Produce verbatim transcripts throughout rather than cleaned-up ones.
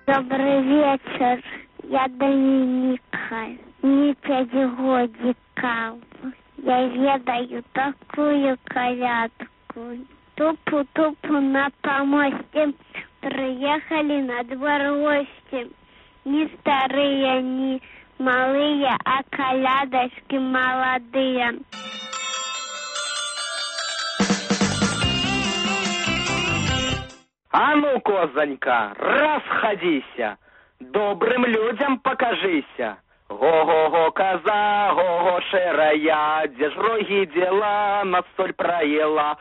Добрый вечер. Я Доминика. Мне пять годиков. Я ведаю такую колядку. Тупу-тупу на помосте. Приехали на двор гости. Не старые, не малые, а колядочки молодые. А ну, козонька, расходися, добрым людям покажися. Го-го-го, коза, го-го, шерая, где ж роги дела, на соль проела.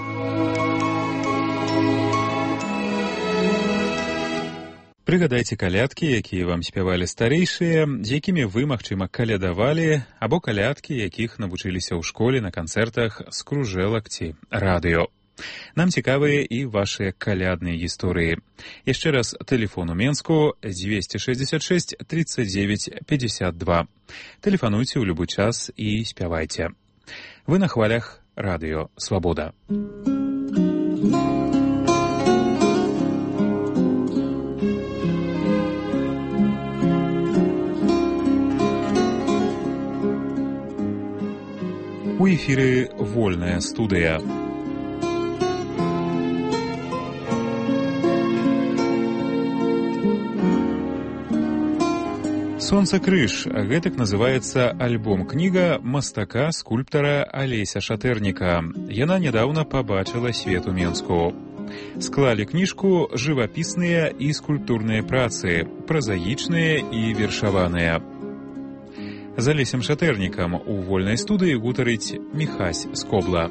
Прыгадайце калядкі, якія вам спявалі старэйшыя, з якімі вы, магчыма, калядавалі, або калядкі, якіх навучыліся ў школе, на канцэртах з кружэлак ці радыё. Нам цікавыя і вашыя калядныя гісторыі. Яшчэ раз, тэлефон у Менску дзвесце шэсцьдзесят шэсць тридцать девять пятьдесят два. Тэлефануйце ў любы час і спявайце. Вы на хвалях радыё «Свабода». У эфіры «Вольная студыя». «Сонца-крыж» – гэтак называецца альбом-кніга мастака, скульптара Алеся Шатэрніка. Яна нядаўна пабачыла свет у Менску. Склалі кніжку жывапісныя і скульптурныя працы, празаічныя і вершаваныя. З Алесем Шатэрнікам у вольнай студыі гутарыць Міхась Скобла.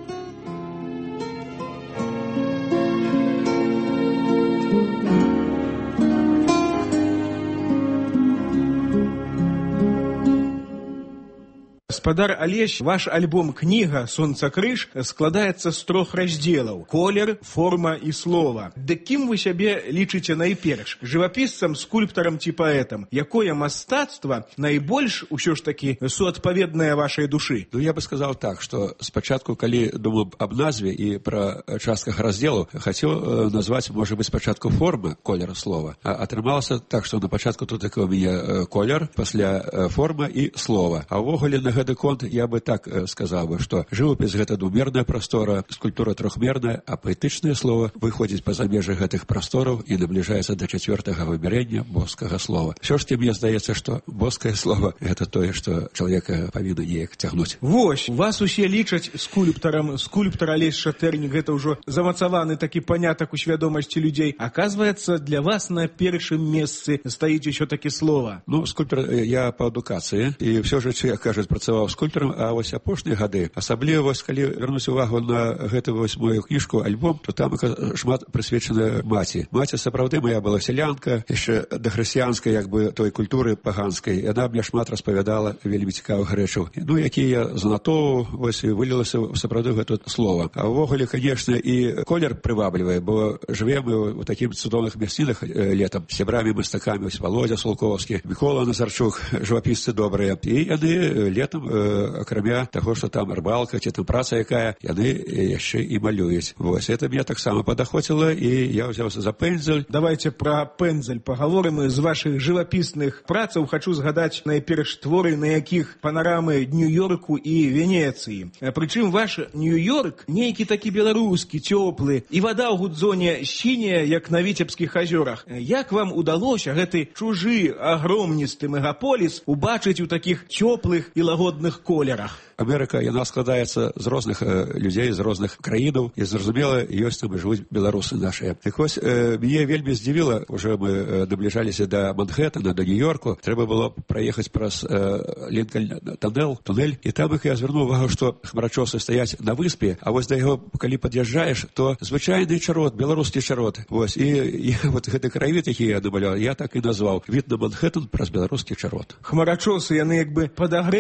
Гаспадар Алесь, ваш альбом-кніга «Сонца-крыж» складаецца з трох раздзелаў: колер, форма і слова. Ды кім вы сябе лічыце найперш? Жывапісцам, скульптарам ці паэтам? Якое мастацтва найбольш усё ж такі суадпаведнае вашай душы? Ну, я бы сказал так, что спачатку, калі думаў аб назве і пра частках раздзелу, хацеў назваць, можа быць, спачатку формы, колера слова. А атрымалася так, што на пачатку тут такі у мяне колер, пасля форма і слова. А ўвогуле на гэты конт я бы так сказаў бы, што жывапіс гэта двумерная прастора, скульптура трохмерная, а паэтычнае слово выходзіць па-за межы гэтых прастораў і набліжаецца да чацвёртага вымярэння боскага слова. Всё ж мне здаецца, што боскае слово гэта тое, што чалавека павінна неяк цягнуць. Вось, вас усе лічаць скульптарам, скульптар Алесь Шатэрнік, гэта ўжо замацаваны такі панятак у свядомасці людзей. Аказваецца, для вас на першым месцы стаіць усё такі слова. Ну, скульптар я па адукацыі, і ўсё жыццё, як кажуць, працаваў скульптарам, а вось апошнія гады, асабліва вось калі вярнуць увагу на гэту вось мою кніжку, альбом, то там шмат прысвечана маці. Маці сапраўды моя была сялянка, яшчэ дахрысціянскай, як бы, той культуры паганскай. Яна мне шмат распавядала вельмі цікавых рэчаў. Ну, якія занатоўваў, вось і вылілася сапраўды гэта слова. А ўвогуле, канешне, і колер прываблівае, бо жывем мы ў такіх цудоўных мясцінах летам, сябрамі мастакамі, ось Володя Сулковскі, Мікола Назарчук, жывапісцы добрыя. І яны летам, акрамя таго, што там рыбалка, ці там праца якая, яны яшчэ і малююць. Вось, это мне таксама падахоціла, і я ўзяўся за пэндзель. Давайте пра пэндзель пагаворым. З вашых жывапісных працаў хачу згадаць найперш творы, на якіх панарамы Нью-Йорку і Венецыі. Прычым ваш Нью-Йорк нейкі такі беларускі, цёплы, і вада ў Гудзоне сіняя, як на Віцебскіх азёрах. Як вам удалося гэты чужы, агромністы мегаполіс убачыць у такіх цёплых і лагодных колерах? Амерыка, яна складаецца з розных э, людзей, з розных краінаў, і, зразумела, ёсць там і жывуць беларусы нашыя. Так вось, э, мяне вельмі здзівіла, уже мы э, набліжаліся да Манхэттана, да Нью-Йорку, трэба было праехаць праз э, Лінкольн туннель, туннель, і там их я звярнуў увагу, што хмарачосы стаяць на выспе, а вось да яго, калі пад'язджаеш, то звычайны чарот, беларускі чарот. Вось, і, і вот гэты краявід, які я намаляў, я так і назваў: від на Манхэттан праз беларускі чарот. Хмарачосы, яны як бы падагрэтыя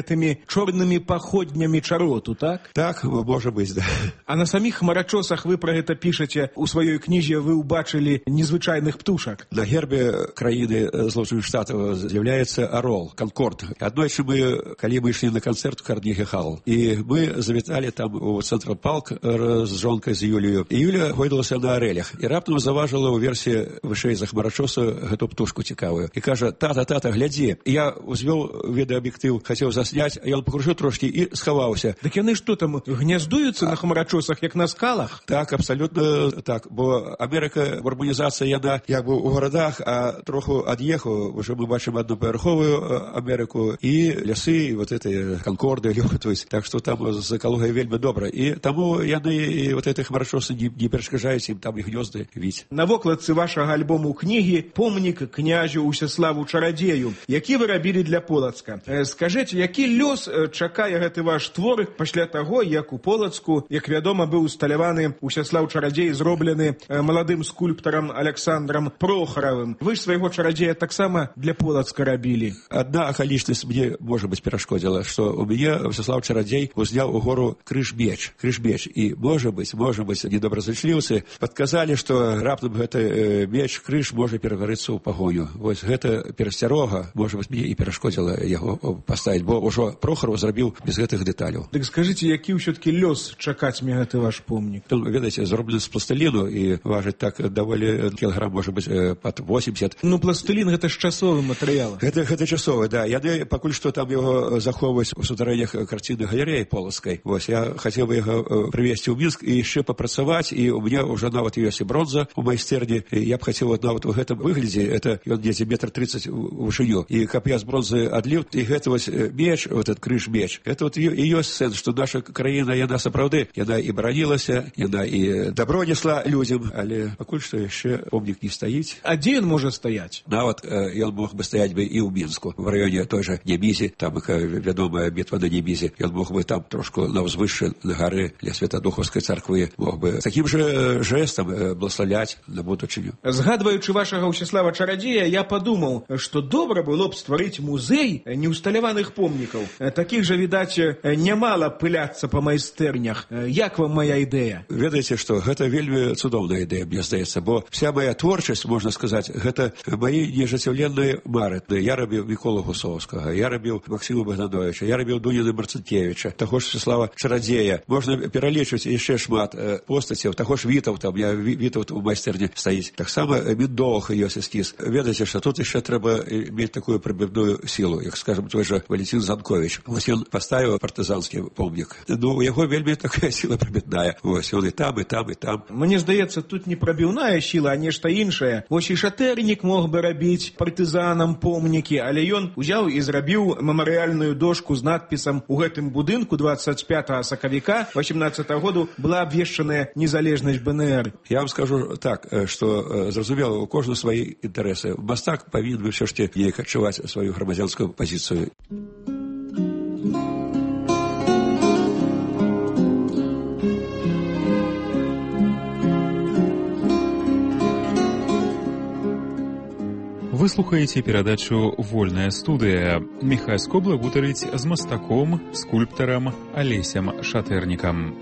гэтымі чорнымі паходнямі чароту, так? Так, можа быць, да. А на саміх хмарачосах вы пра гэта пішаце у сваёй кнізе, вы ўбачылі незвычайных птушак. На гербе краіны Злучаных Штатаў з'яўляецца арол, канкорд. Аднойчы мы, калі мы ішлі на канцэрт у Карнегі Хал, і мы завіталі там у Цэнтрал Парк з жонкай, з Юлією. І Юля гойдалася на арелях. І раптам заважила у версі вышэй за хмарачоса гэту птушку цікавую. І кажа: тата, тата, глядзі. І я узвёў відэааб'ектыў, хацеў засняць, а ён пакружыў трошкі і схаваўся. Дык яны што там, гняздуюцца на хмарачосах, як на скалах? Так, абсалютна так. Бо Амерыка, урбанізацыя, яна як бы ў гарадах, а троху ад'ехаў. Уже мы бачым аднапавярховую Амерыку і лясы, і вот эти канкорды, лётаюць. Так што там з экалогіяй вельмі добра. І таму яны, і вот эти хмарачосы не, не перашкаджаюць ім там і гнёзды віць. На вокладцы вашага альбому кнігі помнік князю Усяславу Чарадзею, які вы рабілі для Полацка. Скажыце, які лёс чакае гэты ваш твор пасля таго, як у Полацку, як вядома, быў усталяваны Усяслаў Чарадзей, зроблены маладым скульптарам Александрам Прохаравым. Вы ж свайго чарадзея таксама для Полацка рабілі. Адна акалічнасць мне, можа быць, перашкодзіла, што у мяне Усяслаў Чарадзей узняў у гору крыж-меч. Крыж-меч. І, можа быць, можа быць, недобразычліўцы падказалі, што раптам гэты меч, крыж можа пераварыцца ў пагоню. Вось гэта перасцярога, можа быць, мне і перашкодзіла яго паставіць, бо ўжо Прохараў зрабіў без гэтых дэталяў. Дык скажыце, які ўсё-такі лёс чакаць мне гэты ваш помнік? Там, ведаеце, зроблены з пластыліну і важыць так даволі кілаграм, можа быць, пад восемьдесят. Ну, пластылін гэта ж часовы матэрыял. Гэта, гэта часовы, да. Яны пакуль што там яго захоўваюць у сутарэннях карціннай галерэі полацкай. Вось, я хацеў бы яго прывезці ў Мінск і яшчэ папрацаваць, і у мяне ўжо нават ёсць і бронза ў майстэрні. Я б хацеў вот нават у гэтым выглядзе, это ён недзе метр тридцать у вышыню. І каб я з бронзы адліў, і гэта вось меч, вот этот крыж-меч, это вот і ёсць сэнс, што наша краіна, яна сапраўды, яна і баранілася, яна і дабро несла людзям, але пакуль што яшчэ помнік не стаіць. А дзе ён можа стаяць? Нават э, ён мог бы стаяць бы і ў Мінску, в раёне той жа Немізі, там вядомая бітва на Немізі. Ён мог бы там трошку на ўзвышшы, на гары ля Святадухаўскай царквы, мог бы такім жа жэстам э, благославляць на будучыню. Згадваючы вашага Усяслава Чарадзея, я падумаў, што добра было б стварыць музей неўсталяваных помнікаў. Такіх жа, відаць, нямала пыляцца па майстэрнях. Як вам моя ідэя? Ведаеце, што гэта вельмі цудоўная ідэя, мне здаецца, бо вся моя творчасць, можна сказаць, гэта маі нежыццяўленыя мары. Я рабіў Міколу Гусоўскага, я рабіў Максіма Богдановича, я рабіў Дуніна Марцінкевіча, таго ж Усяслава Чарадзея. Можна пералічваць яшчэ шмат постацяў, таго ж Вітаўта, у меня Вітаўт у майстэрні стаіць. Таксама Міндоўха ёсць эскіз. Ведаеце, што тут яшчэ трэба мець такую прыбірную сілу, як, скажем, той жа Валентин Занкович. Вось ён паставіў партызанскі помнік. Ну, у яго вельмі такая сіла прыбітная. Вось, ён і там, і там, і там. Мне здаецца, тут не прабіўная сіла, а нешта іншае. Вось і Шатэрнік мог бы рабіць партызанам помнікі, але ён узяў і зрабіў мемарыяльную дошку з надпісам: у гэтым будынку двадцать пятого сакавіка восемнадцатого году была абвешчаная незалежнасць бэ эн эр. Я вам скажу так, што, зразумела, у кожнага свае інтарэсы. Мастак павінен ўсё ж неяк адчуваць сваю грамадзянскую пазіцыю. Вы слухаеце перадачу «Вольная студыя». Міхай Скобла гутарыць з мастаком, скульптарам Алесем Шатэрнікам.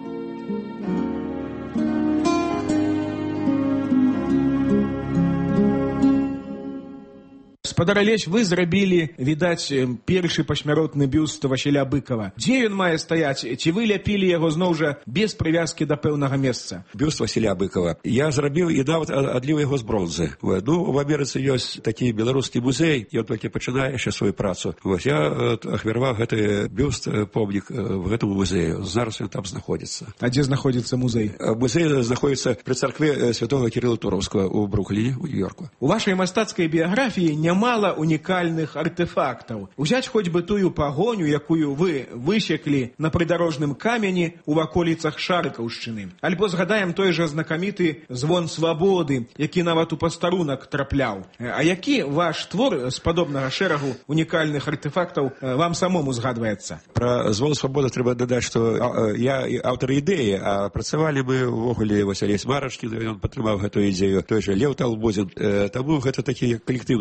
Спадар Алесь, вы зрабілі, відаць, першы пасмяротны бюст Васіля Быкова. Дзе ён мае стаяць? Ці вы ляпілі яго зноў жа без прывязкі да пэўнага месца? Бюст Васіля Быкова. Я зрабіў і нават адліў яго з бронзы. Ну, в Амерыцы ёсць такі беларускі музей, ён толькі пачынае яшчэ сваю працу. Вось я ахвяраваў гэты бюст, помнік в гэтым музею. Зараз ён там знаходзіцца. А дзе знаходзіцца музей? Музей знаходзіцца пры царкве святога Кірыла Туроўскага ў Брукліне, у Нью-Йорку. У вашай мастацкай біяграфіі няма мала унікальных артефактаў. Узяць хоць бы тую пагоню, якую вы высеклі на прыдарожным камені ў ваколіцах Шарыкаўшчыны. Альбо згадаем той жа знакаміты звон свабоды, які нават у пастарунак трапляў. А які ваш твор з падобнага шэрагу унікальных артефактаў вам самому згадваецца? Пра звон свабоды трэба дадаць, што я аўтар ідэі, а працавалі мы ўвогуле вось Алесь Марашкін, ён падтрымаў гэтую ідзею, той жа Леў Талбозін. Таму гэта такі калектыўны твор.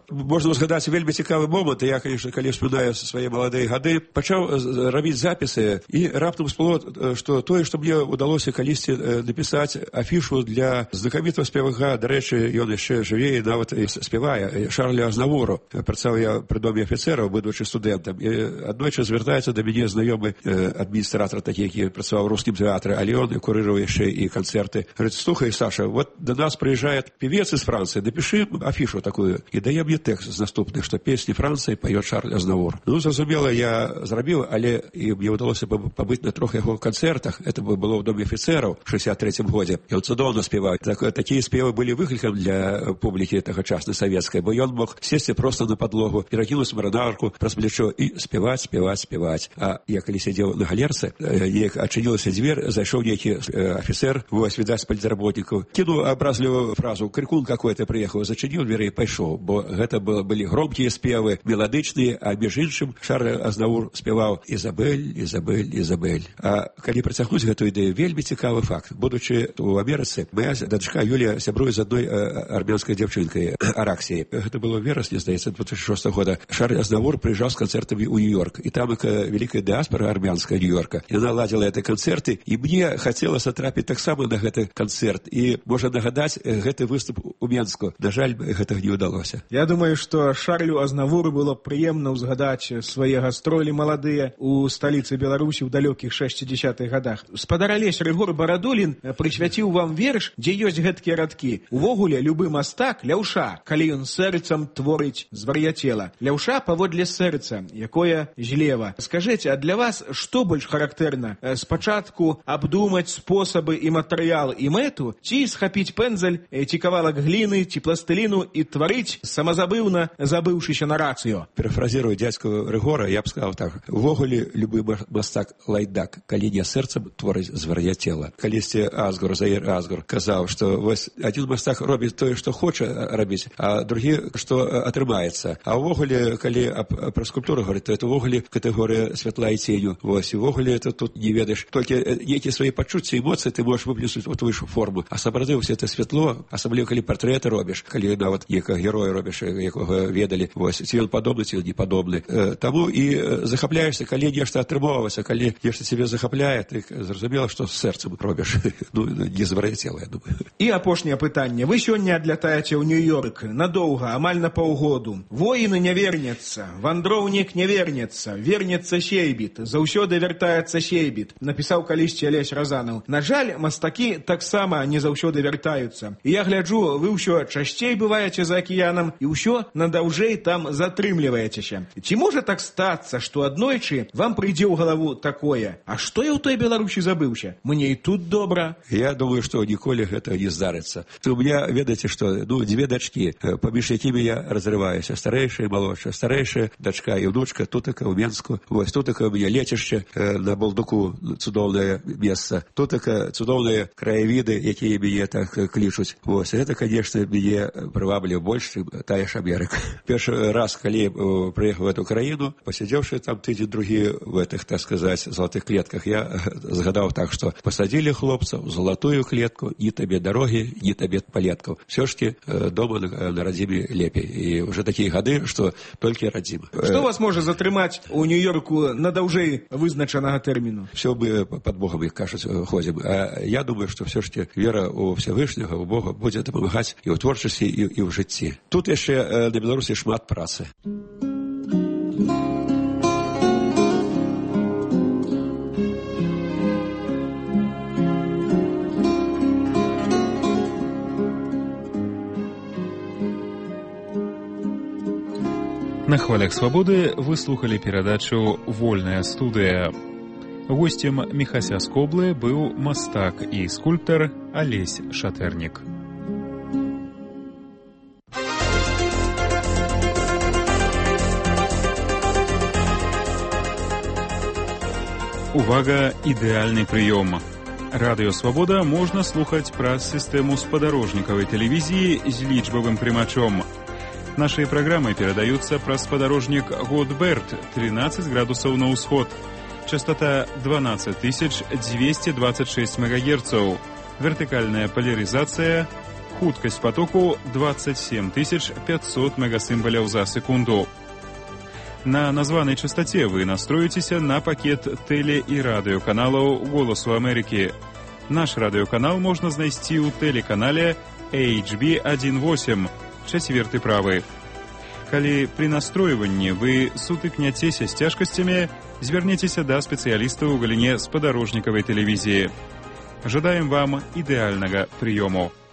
Можна згадаць вельмі цікавы момант. Я, конечно, калі вспоминаю свае маладыя гады, пачаў рабіць запісы, і раптам сплыло, што тое, што мне ўдалося калісьці напісаць афішу для знакамітого спевака, дарэчы, ён яшчэ жыве і нават спявае, Шарля Азнавуру. Працаваў я пры доме афіцэраў, будучы студэнтам. І аднойчы звяртаецца да мяне знаёмы адміністратор такі, які працаваў у рускім тэатры, але ён курыраваў яшчэ і канцэрты. Говорит, слухай, Саша, вот до нас приезжает певец из Франции, напиши афишу такую. И дае мне текст з наступных, што песні Францыі поет Шарль Азнавур. Ну, зразумела, я зрабіў, але і мне ўдалося пабыць на трох яго канцэртах. Это было ў доме афіцэраў в шэсцьдзесят трэцім годзе. Ён цудоўна спеваў. Так, такія спевы былі выклікам для публікі тагачаснай савецкай, бо ён мог сесці проста на падлогу, перакінуць маранарку праз плечо і спеваць, спеваць, спеваць. А я калі сядзеў на галерцы, неяк адчынілася дзвер, зайшоў нейкі афіцэр, вось, відаць, з палітработнікаў, кінуў абразлівую фразу, крикун какой-то приехал, зачинил двери и пошел, бо гэта было, были громкие спевы, мелодичные, а між іншым Шарль Азнавур спевал «Изабель, Изабель, Изабель». А калі працягнуць гэту ідэю, вельмі цікавы факт. Будучы у Амерыцы, моя дачка Юлія сябруе з адной армянскай дзяўчынкай, Араксіяй. Гэта было в верасні, здаецца, две тысячи шестого года. Шарль Азнавур приезжал с концертами у Нью-Йорк, и там великая диаспора армянская Нью-Йорка. И она ладила эти концерты, и мне хотелось отрапіць таксама на гэты концерт. И можно нагадать гэты выступ у Менску. На жаль, гэтага не ўдалося. Я думаю, што Шарлю Азнавуру было прыемна ўзгадаць свае гастролі маладыя у сталіцы Беларусі ў далёкіх шэсцідзесятых гадах. Спадар Алесь Рыгор Барадулін прысвяціў вам верш, дзе ёсць гэткія радкі. Увогуле, любы мастак — ляўша, калі ён сэрцам творыць звар'яцела. Ляўша паводле сэрца, якое злева. Скажыце, а для вас што больш характэрна? Спачатку абдумаць спосабы і матэрыял і мэту, ці схапіць пэндзаль, ці кавалак гліны, ці пластыліну і тварыць самазабыўна, забыўшыся на рацыё. Перафразірую дзядзьку Рыгора, я б сказаў так. Увогуле, любы мастак лайдак, калі не сэрцам творыць звар'яцела. Калісьці Асгур, Заір Асгур казаў, што вось адзін мастак робіць тое, што хоча рабіць, а другі, што атрымаецца. А увогуле, калі пра скульптуру говорить, то это увогуле катэгорыя святла і ценю. Вось, увогуле, это тут не ведаеш. Толькі нейкія свае пачуцці, эмоцыі ты можаш выплеснуць у твою форму. А сапраўды ўсё это святло, асабліва калі партрэты робіш, калі нават некага героя робіш, якога ведалі, вось, ці ён падобны, ці ён не падобны. Таму і захапляешся, калі нешта атрымоўваецца, калі нешта цябе захапляе, ты зразумела, што з сэрцам робіш. Ну, не звар'яцела, я думаю. І апошняе пытанне. Вы сёння адлятаеце ў Нью-Йорк надоўга, амаль на паўгоду. Воіны не вернецца, вандроўнік не вернецца, вернецца сейбіт, заўсёды вяртаецца сейбіт, напісаў калісьці Алесь Разанаў. На жаль, мастакі таксама не заўсёды вяртаюцца. І я гляджу, вы ўсё часцей бываеце за акіянам і ўсё надаўжэй там затрымліваецеся. Ці можа так стацца, што аднойчы вам прыйдзе ў галаву такое: а што я ў той Беларусі забыўся? Мне і тут добра. Я думаю, што ніколі гэта не здарыцца. У меня, ведаеце, што, ну, дзве дачкі, паміж якімі я разрываюся, старэйшая і малодшая. Старэйшая дачка і внучка тутака ў Менску. Вось тутака ў мяне лецішча на Балдуку, цудоўнае месца. Тутака цудоўныя краявіды, якія мяне так клічуць. Вось, гэта, конечно, мяне прывабліў больш, чым тая ж Амерыка. Першы раз, калі прыехаў в эту краіну, пасядзеўшы там тыдзень другі в этих, так сказаць, золотых клетках, я згадаў так, што пасадзілі хлопцаў у золотую клетку, ні табе дарогі, ні табе палеткаў. Все-таки дома на радзіме лепей. І уже такія гады, што толькі радзіма. Што вас можа затрымаць у Нью-Йорку надаўжэй вызначанага тэрміну? Все мы под Богом, як кажуць, ходзім. А я думаю, што все-таки вера у Всевышняга, у Бога будзе дапамагаць і ў творчасці, і, і ў жыцці. Тут яшчэ на Беларусі шмат працы. На хвалях свабоды вы слухали перадачу «Вольная студыя». Гостем Міхася Скоблы быў мастак і скульптар Алесь Шатэрнік. Увага, ідэальны прыём. Радыё «Свабода» можна слухаць праз сістэму спадарожнікавай тэлевізіі з лічбавым прымачом. Наши программы передаются праз спадарожник Годберт, тринадцать градусов на усход. Частота двенадцать тысяч двести двадцать шесть мегагерцов. Вертикальная поляризация Хуткасць потоку двадцать семь тысяч пятьсот мегасимволяў за секунду. На названай частоце вы настроіцеся на пакет тэле- і радыёканалаў «Голасу Амерыкі». Наш радыёканал можна знайсці ў тэлеканале эйч би один восемь, чацверты правы. Калі пры настройванні вы сутыкняцеся з цяжкасцямі, звярніцеся да спецыялістаў у галіне спадарожнікавай тэлевізіі. Жадаем вам ідэальнага прыёму.